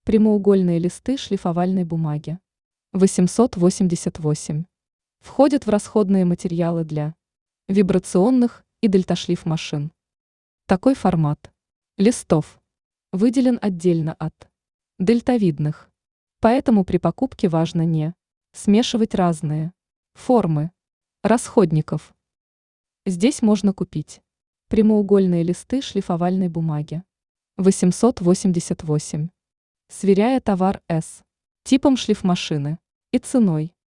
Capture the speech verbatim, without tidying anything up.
Прямоугольные листы шлифовальной бумаги. восемьсот восемьдесят восемь. Входят в расходные материалы для вибрационных и дельташлиф машин. Такой формат листов выделен отдельно от дельтовидных. Поэтому при покупке важно не смешивать разные формы расходников. Здесь можно купить прямоугольные листы шлифовальной бумаги. восемьсот восемьдесят восемь. Сверяя товар с типом шлифмашины и ценой.